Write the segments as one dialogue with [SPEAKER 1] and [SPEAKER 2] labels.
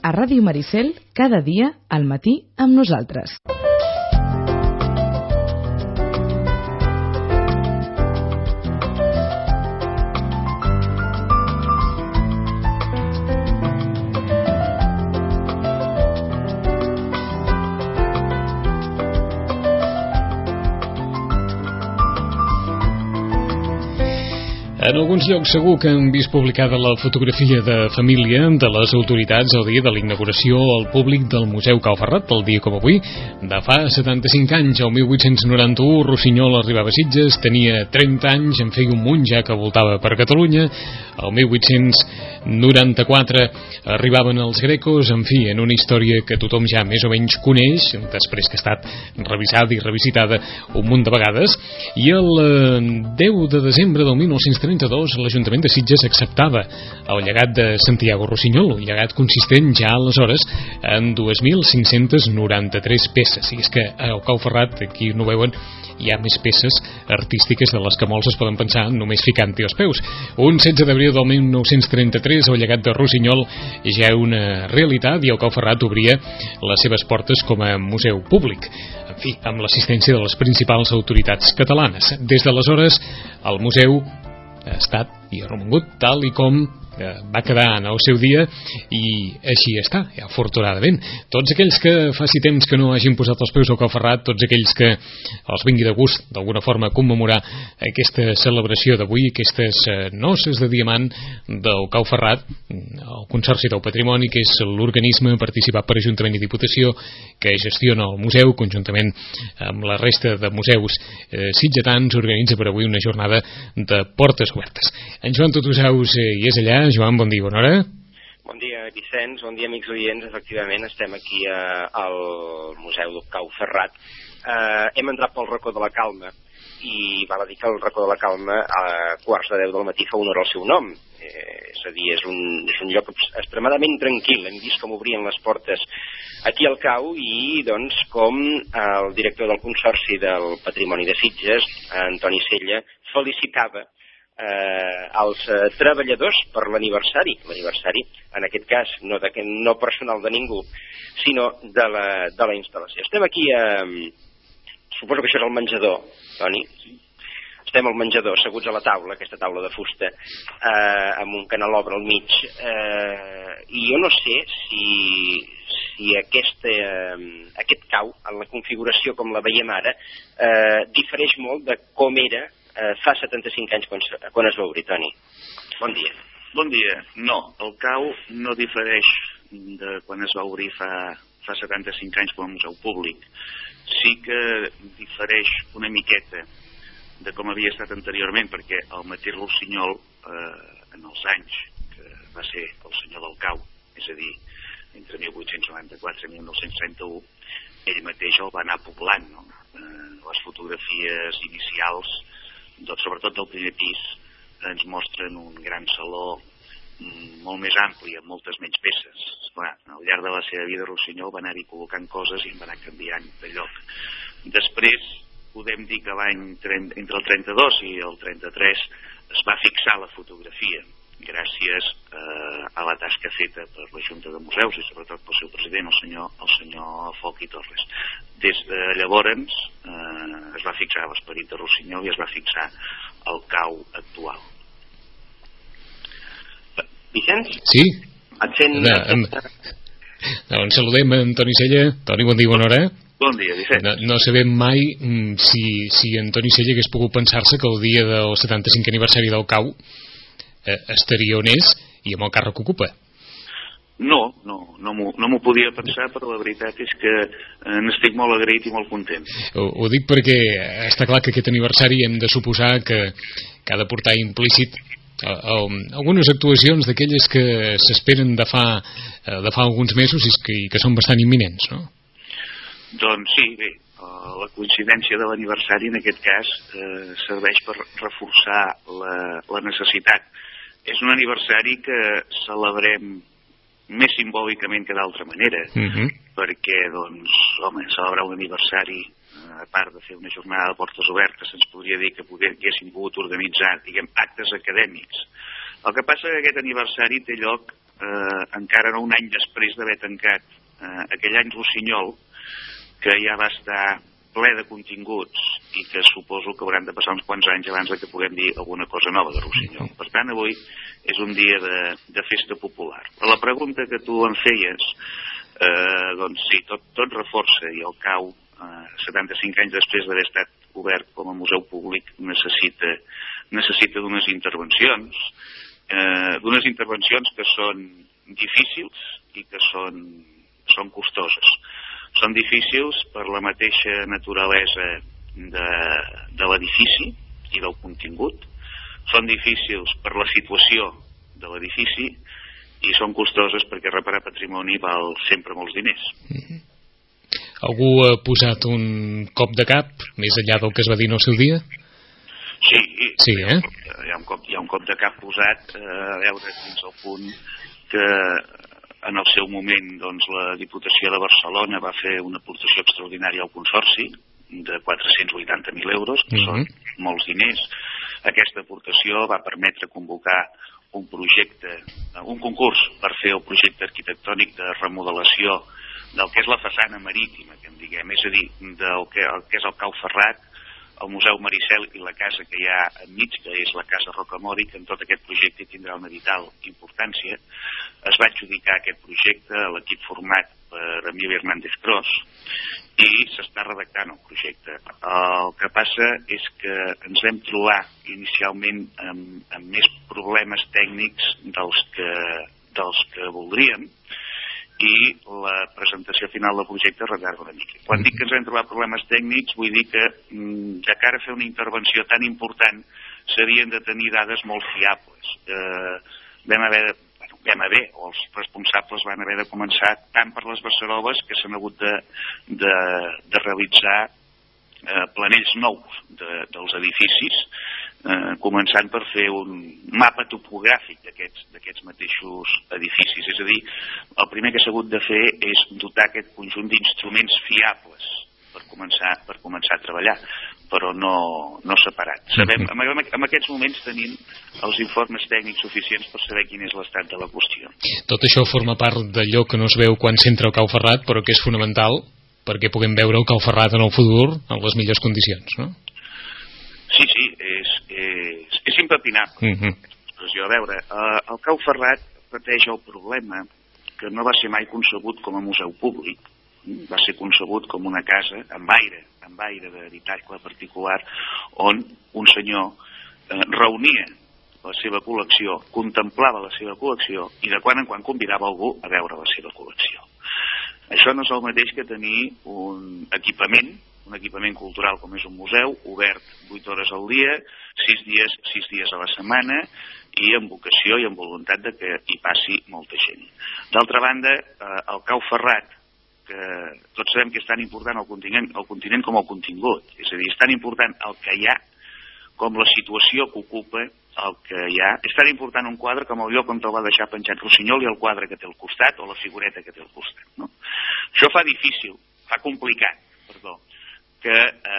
[SPEAKER 1] a Ràdio Maricel, cada dia al matí amb nosaltres.
[SPEAKER 2] En alguns llocs segur que han vist publicada la fotografia de família de les autoritats el dia de la inauguració al públic del Museu Cau Ferrat, el dia com avui, de fa 75 anys. El 1891 Rossinyol arribava a Sitges, tenia 30 anys, en feia un munt ja que voltava per Catalunya. El 1894 arribaven els grecos, en fi, en una història que tothom ja més o menys coneix, després que ha estat revisada i revisitada un munt de vegades, i el 10 de desembre del 1932 l'Ajuntament de Sitges acceptava el llegat de Santiago Rossinyol, un llegat consistent ja aleshores en 2.593 peces. I és que al Cau Ferrat, aquí no veuen, hi ha més peces artístiques de les que molts es poden pensar només ficant-hi els peus. Un 16 d'abril del 1933 el llegat de Rossinyol ja era una realitat i el Cau Ferrat obria les seves portes com a museu públic, en fi, amb l'assistència de les principals autoritats catalanes. Des d'aleshores el museu ha estat i ha romangut tal i com va quedar en el seu dia, i així està, afortunadament. Tots aquells que faci temps que no hagin posat els peus al Cau Ferrat, tots aquells que els vingui de gust d'alguna forma commemorar aquesta celebració d'avui, aquestes noces de diamant del Cau Ferrat, el Consorci del Patrimoni, que és l'organisme participat per Ajuntament i Diputació que gestiona el museu, conjuntament amb la resta de museus sitgetans, organitza per avui una jornada de portes obertes. En Joan Tutusaus hi és allà. Joan, bon dia, bona hora.
[SPEAKER 3] Bon dia, Vicenç, bon dia, amics oients. Efectivament, estem aquí al Museu del Cau Ferrat. Hem entrat pel racó de la Calma i val a dir que el racó de la Calma a quarts de 10 del matí fa honor al seu nom. És a dir, és un lloc extremadament tranquil. Hem vist com obrien les portes aquí al Cau i, doncs, com el director del Consorci del Patrimoni de Sitges, Antoni Sella, felicitava als treballadors per l'aniversari, en aquest cas no personal de ningú, sinó de la instal·lació. Estem aquí suposo que això és el menjador, Toni. Estem al menjador, asseguts a la taula, aquesta taula de fusta, amb un canelobre al mig, i jo no sé si aquest cau, en la configuració com la veiem ara, difereix molt de com era fa 75 anys quan es va obrir, Toni. Bon dia.
[SPEAKER 4] Bon dia. No, el cau no difereix de quan es va obrir fa 75 anys com a museu públic. Sí que difereix una miqueta de com havia estat anteriorment, perquè el mateix Rossinyol, en els anys que va ser el senyor del cau, és a dir, entre 1894 i 1931, ell mateix el va anar poblant, no? Les fotografies inicials, sobretot del primer pis, ens mostren un gran saló molt més ampli, amb moltes menys peces. Esclar, al llarg de la seva vida Rossinyol va anar-hi col·locant coses i en va anar canviant de lloc. Després podem dir que entre el 32 i el 33 es va fixar la fotografia, gràcies a la tasca feta per la Junta de Museus i sobretot pel seu president, el senyor Foc i Torres. Des de llavors es va fixar l'esperit de Rossinyol i es va fixar el cau actual.
[SPEAKER 3] Vicenç?
[SPEAKER 2] Sí?
[SPEAKER 3] Et sent...
[SPEAKER 2] Doncs saludem a Antoni Sella. Toni, bon dia, bona hora.
[SPEAKER 4] Bon dia, Vicenç.
[SPEAKER 2] No sabem mai si Antoni Sella hagués pogut pensar-se que el dia del 75 aniversari del cau estaria on és i amb el càrrec que ocupa.
[SPEAKER 4] No m'ho podia pensar, però la veritat és que n'estic molt agraït i molt content.
[SPEAKER 2] Ho dic perquè està clar que aquest aniversari hem de suposar que ha de portar implícit algunes actuacions d'aquelles que s'esperen de fa alguns mesos i que són bastant imminents, no?
[SPEAKER 4] Doncs sí, bé, la coincidència de l'aniversari en aquest cas serveix per reforçar la necessitat. És un aniversari que celebrem més simbòlicament que d'altra manera, perquè, doncs, home, celebrar un aniversari, a part de fer una jornada de portes obertes, se'ns podria dir que haguéssim pogut organitzar, diguem, actes acadèmics. El que passa és que aquest aniversari té lloc encara no un any després d'haver tancat aquell any Rossinyol, que ja va estar ple de continguts i que suposo que hauran de passar uns quants anys abans que puguem dir alguna cosa nova de Rossinyol. Per tant, avui és un dia de festa popular. A la pregunta que tu em feies, doncs sí, tot reforça, i el CAU, 75 anys després d'haver estat obert com a museu públic, necessita d'unes intervencions que són difícils i que són costoses. Són difícils per la mateixa naturalesa de l'edifici i del contingut, són difícils per la situació de l'edifici i són costoses perquè reparar patrimoni val sempre molts diners.
[SPEAKER 2] Algú ha posat un cop de cap, més enllà del que es va dir en el seu dia?
[SPEAKER 4] Sí, hi ha un cop de cap posat, a veure fins al punt que en el seu moment doncs, la Diputació de Barcelona va fer una aportació extraordinària al Consorci de 480.000 euros, que són molts diners. Aquesta aportació va permetre convocar un concurs per fer el projecte arquitectònic de remodelació del que és la façana marítima, que en diguem, és a dir, del que és el Cau Ferrat, el Museu Maricel i la casa que hi ha enmig, que és la Casa Rocamori, que en tot aquest projecte tindrà una vital importància. Es va adjudicar aquest projecte a l'equip format per Emili Hernández Cros i s'està redactant el projecte. El que passa és que ens vam trobar inicialment amb més problemes tècnics dels que voldríem, i la presentació final del projecte retarda una mica. Quan dic que ens hem trobat problemes tècnics, vull dir que de cara a fer una intervenció tan important s'havien de tenir dades molt fiables. O els responsables van haver de començar tant per les beceroles que s'han hagut de realitzar planells nous dels edificis, començant per fer un mapa topogràfic d'aquests mateixos edificis. És a dir, el primer que s'ha hagut de fer és dotar aquest conjunt d'instruments fiables per començar a treballar, però no separat. Sabem, en aquests moments tenim els informes tècnics suficients per saber quin és l'estat de la qüestió.
[SPEAKER 2] Tot això forma part d'allò que no es veu quan s'entra al Cau Ferrat, però que és fonamental perquè puguem veure el Cau Ferrat en el futur en les millors condicions, no?
[SPEAKER 4] Sí, és impepinable. A veure, el Cau Ferrat pateix el problema que no va ser mai concebut com a museu públic, va ser concebut com una casa amb aire d'habitacle particular on un senyor reunia la seva col·lecció, contemplava la seva col·lecció i de quan en quan convidava algú a veure la seva col·lecció. Això no és el mateix que tenir un equipament cultural com és un museu, obert 8 hores al dia, 6 dies a la setmana, i amb vocació i amb voluntat de que hi passi molta gent. D'altra banda, el Cau Ferrat, que tots sabem que és tan important el continent com el contingut, és a dir, és tan important el que hi ha com la situació que ocupa el que hi ha. És tan important un quadre com el lloc on el va deixar penjat Rossinyol i el quadre que té al costat o la figureta que té al costat, no? Això fa complicat, que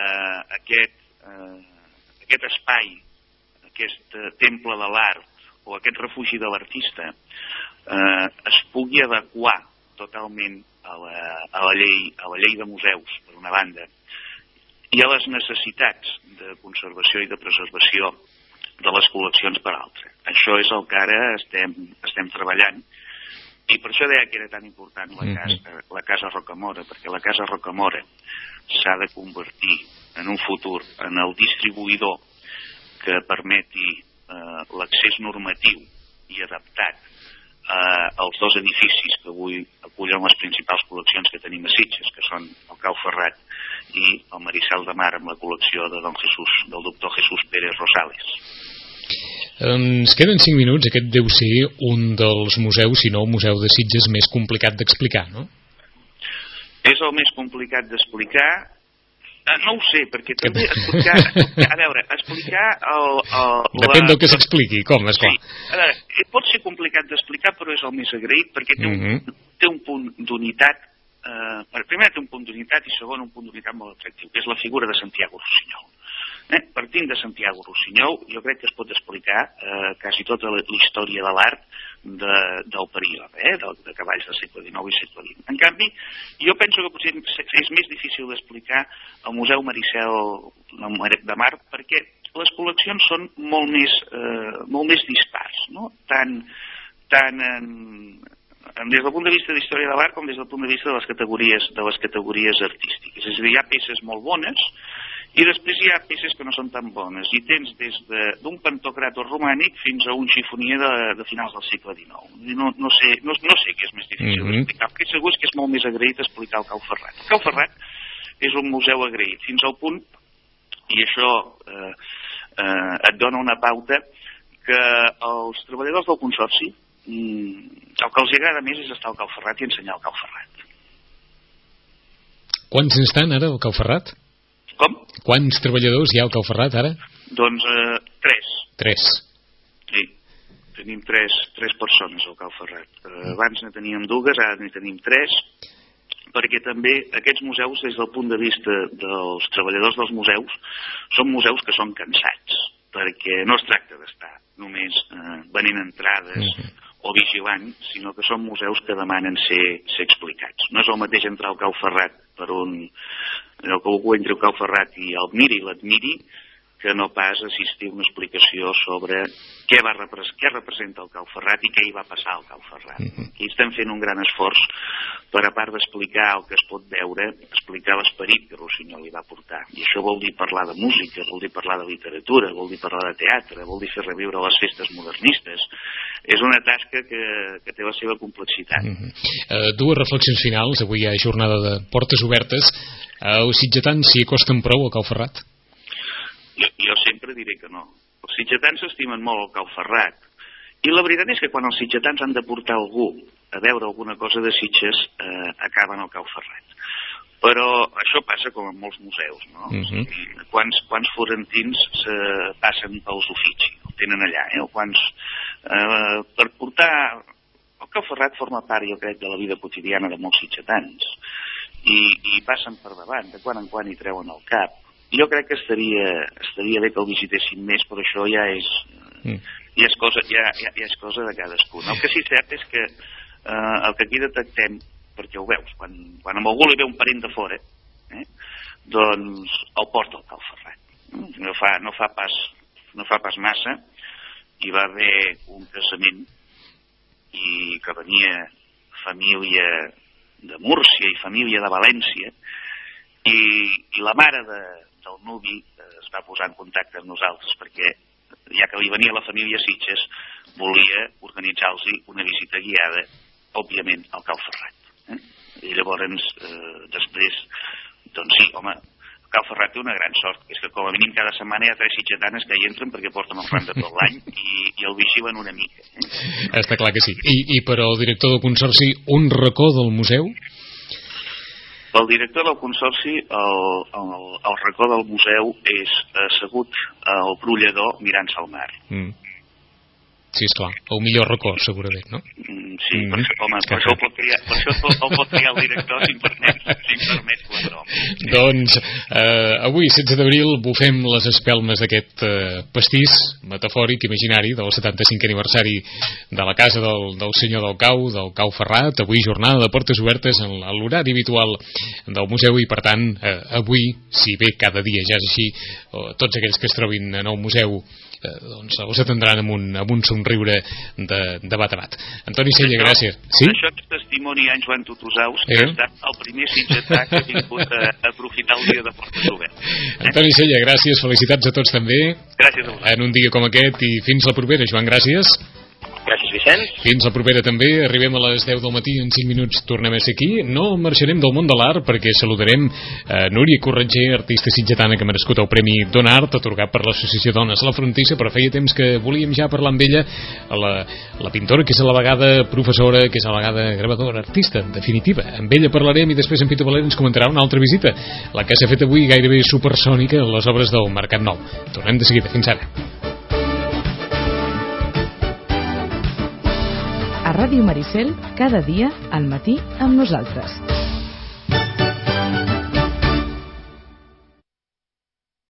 [SPEAKER 4] aquest espai, aquest temple de l'art o aquest refugi de l'artista es pugui adequar totalment a la llei de museus, per una banda, i a les necessitats de conservació i de preservació de les col·leccions per altra. Això és el que ara estem treballant, i per això deia que era tan important la Casa Rocamora, perquè la Casa Rocamora s'ha de convertir en un futur en el distribuïdor que permeti l'accés normatiu i adaptat als dos edificis que avui acullen les principals col·leccions que tenim a Sitges, que són el Cau Ferrat i el Maricel de Mar, amb la col·lecció del doctor Jesús Pérez Rosales.
[SPEAKER 2] Ens queden 5 minuts. Aquest deu ser un dels museus, si no el museu de Sitges, més complicat d'explicar, no?
[SPEAKER 4] És el més complicat d'explicar? No ho sé, perquè també explicar... A veure, explicar...
[SPEAKER 2] Depèn del que s'expliqui, com, esclar.
[SPEAKER 4] Sí. A veure, pot ser complicat d'explicar, però és el més agraït, perquè té un punt d'unitat. Primer té un punt d'unitat i segon un punt d'unitat molt atractiu, que és la figura de Santiago Rossinyol. Partint de Santiago Rossinyol, jo crec que es pot explicar quasi tota la història de l'art del període, de cavalls del segle XIX i segle XX. En canvi, jo penso que potser és més difícil d'explicar al Museu Maricel de Mar, perquè les col·leccions són molt més dispars, no? Tant des del punt de vista d'història de l'art com des del punt de vista de les categories artístiques. És a dir, hi ha peces molt bones i després hi ha peces que no són tan bones. I tens des d'un pantocrator romànic fins a un xifonier de finals del segle XIX. No sé què és més difícil d'explicar. El que segur és que és molt més agraït explicar el Cau Ferrat. El Cau Ferrat és un museu agraït, fins al punt, i això et dona una pauta, que els treballadors del Consorci el que els agrada més és estar al Cau Ferrat i ensenyar el Cau Ferrat.
[SPEAKER 2] Quants n'estan ara al Cau Ferrat?
[SPEAKER 4] Com?
[SPEAKER 2] Quants treballadors hi ha al Cau Ferrat ara?
[SPEAKER 4] Doncs 3.
[SPEAKER 2] 3.
[SPEAKER 4] Sí, tenim 3 persones al Cau Ferrat. Abans ne teníem 2, ara ne tenim 3, perquè també aquests museus, des del punt de vista dels treballadors dels museus, són museus que són cansats, perquè no es tracta d'estar només venint entrades o vigilant, sinó que són museus que demanen ser explicats. No és el mateix entrar al Cau Ferrat per allò que algú entri al Cau Ferrat i el miri i l'admiri, que no pas assistir a una explicació sobre què representa el Cau Ferrat i què hi va passar al Cau Ferrat. Aquí estem fent un gran esforç per, a part d'explicar el que es pot veure, explicar l'esperit que Rossinyol li va portar. I això vol dir parlar de música, vol dir parlar de literatura, vol dir parlar de teatre, vol dir fer reviure les festes modernistes. És una tasca que té la seva complexitat.
[SPEAKER 2] Dues reflexions finals. Avui hi ha jornada de portes obertes. Els sitgetans s'hi acosten prou al Cau Ferrat?
[SPEAKER 4] Jo sempre diré que no. Els sitgetans s'estimen molt el Cau Ferrat. I la veritat és que quan els sitgetans han de portar algú a veure alguna cosa de Sitges, acaben al Cau Ferrat. Però això passa com en molts museus, no? Quants florentins passen pels Uffizi, el tenen allà, o quants... per portar... El Cau Ferrat forma part, jo crec, de la vida quotidiana de molts sitgetans. I passen per davant, de quan en quan hi treuen el cap. Jo crec que estaria bé que el visitessin més, però això ja és cosa de cadascú. El que sí cert és que el que aquí detectem, perquè ho veus, quan amb algú li ve un parent de fora, doncs el porta al Cau Ferrat. No fa pas massa, hi va haver un casament i que venia família de Múrcia i família de València, i la mare del nuvi es va posar en contacte amb nosaltres perquè, ja que li venia la família Sitges, volia organitzar-los una visita guiada, òbviament, al Cau Ferrat. I llavors, després, doncs sí, home, el Cau Ferrat té una gran sort, que és que com a mínim cada setmana hi ha 3 sitgetanes que hi entren perquè porten el fran de tot l'any i el vigilen una mica.
[SPEAKER 2] Està clar que sí. I per al director del Consorci, un racó del museu?
[SPEAKER 4] Pel director del Consorci, el racó del museu és assegut al brollador mirant-se al mar.
[SPEAKER 2] Sí, esclar, el millor racó, segurament, no?
[SPEAKER 4] Sí, per això el pot triar el director, si em permet quatre homes.
[SPEAKER 2] Doncs, avui, 16 d'abril, bufem les espelmes d'aquest pastís metafòric, imaginari, del 75è aniversari de la casa del senyor del Cau Ferrat. Avui, jornada de portes obertes en l'horari habitual del museu i, per tant, avui, si bé cada dia ja és així, tots aquells que es trobin en el museu doncs els atendran amb un somriure de bat a bat. Antoni Sella, gràcies. Sí?
[SPEAKER 4] Això és testimoni a en Joan Tutusaus, que ha estat el primer sitgetà que ha vingut a aprofitar el dia de portes obertes.
[SPEAKER 2] Antoni Sella, gràcies, felicitats a tots també.
[SPEAKER 4] Gràcies a vosaltres.
[SPEAKER 2] En un dia com aquest i fins la propera. Joan, gràcies.
[SPEAKER 3] Gràcies, Vicenç.
[SPEAKER 2] Fins la propera també. Arribem a les 10 del matí, en 5 minuts tornem a ser aquí. No marxarem del món de l'art perquè saludarem Núria Corretger, artista sitgetana que ha merescut el Premi Dona Art, atorgat per l'Associació Dones a la Frontissa, però feia temps que volíem ja parlar amb ella, la pintora que és a la vegada professora, que és a la vegada gravadora, artista, en definitiva. Amb ella parlarem i després en Pitu Valer ens comentarà una altra visita, la que s'ha fet avui gairebé supersònica a les obres del Mercat Nou. Tornem de seguida. Fins ara.
[SPEAKER 1] A Ràdio Maricel, cada dia al matí amb nosaltres.